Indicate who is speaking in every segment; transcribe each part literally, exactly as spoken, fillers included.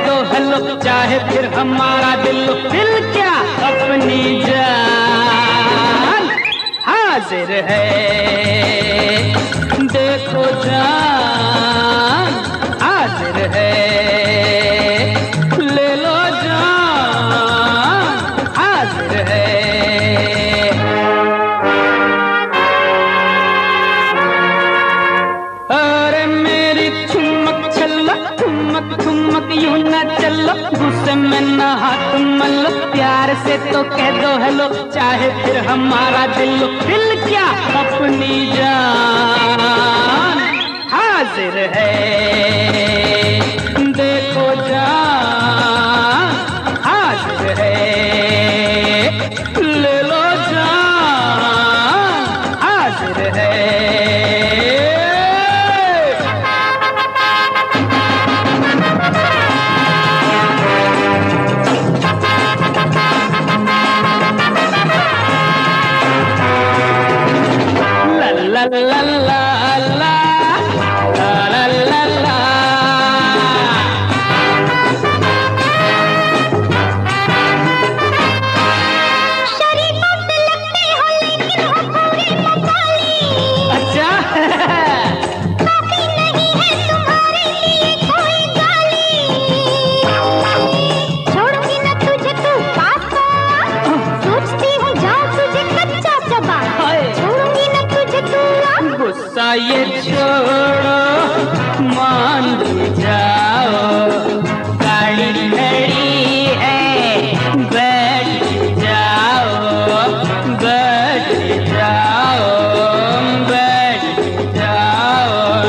Speaker 1: दो हेलो, चाहे फिर हमारा दिल दिल क्या अपनी जान हाजिर है। देखो जान हाजिर है, ले लो जान हाजिर है। अरे मेरी ठुमक छल्ला, ठुमक ठुमक यूं न चलो, गुस्से में न हाथ मलो, प्यार से तो कह दो हेलो, चाहे फिर हमारा दिल दिल क्या अपनी जान हाजिर है। देखो जान हाजिर है, ले लो जान हाजिर है। La la la la la la la la।
Speaker 2: शरीफों से लगते हो लेकिन हो पूरे मसाले।
Speaker 1: अच्छा
Speaker 2: काफी नहीं है तुम्हारे लिए कोई गाली। छोड़ूंगी न तुझे तू पास आ, सोचती हूँ जाऊँ तुझे कच्चा चबा। छोड़ूंगी न तुझे तू आ,
Speaker 1: गुस्सा ये छोड़ो मान भी जाओ, गाड़ी खड़ी है बैठ जाओ, बैठ जाओ, बैठ जाओ।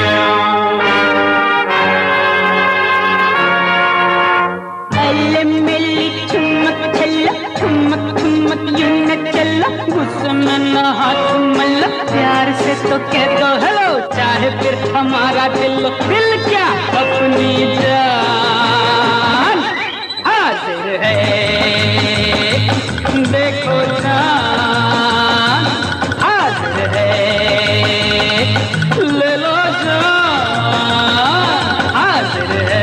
Speaker 1: अल्ले मेली ठुमक छल्ला, ठुमक ठुमक यूं न चलो, गुस्से में न हाथ मलो, प्यार से तो कह दो हेलो, चाहे फिर हमारा दिल दिल क्या अपनी जान हाजिर है। देखो जान हाजिर है, ले लो जान हाजिर है।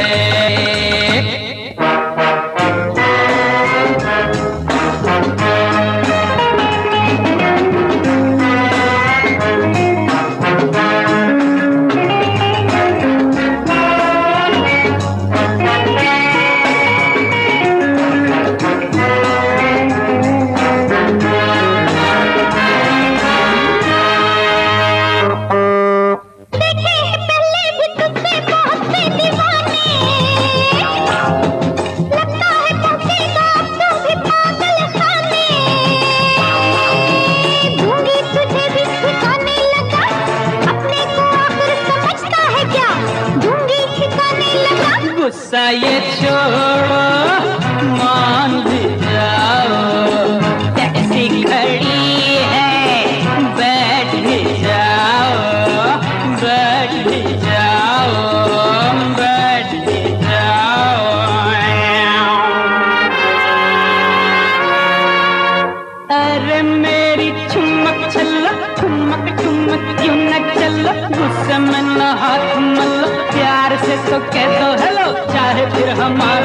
Speaker 2: देखे हैं पहले भी तुझसे बहुत से दीवाने। लगता है पहुंचेगा अब तू भी पागल खाने। दूंगी तुझे भी ठिकाने लगा, अपने को आखिर समझता है क्या, दूंगी ठिकाने लगा।
Speaker 1: गुस्सा ये छोड़ो मान भी जाओ, टैक्सी खड़ी है बैठ भी जाओ, बैठ भी जाओ, बैठ भी जाओ। अरे मेरी ठुमक छल्ला, ठुमक ठुमक यूं न चलो, गुस्से में न हाथ मलो, प्यार से तो कह दो हेलो, चाहे फिर हमारा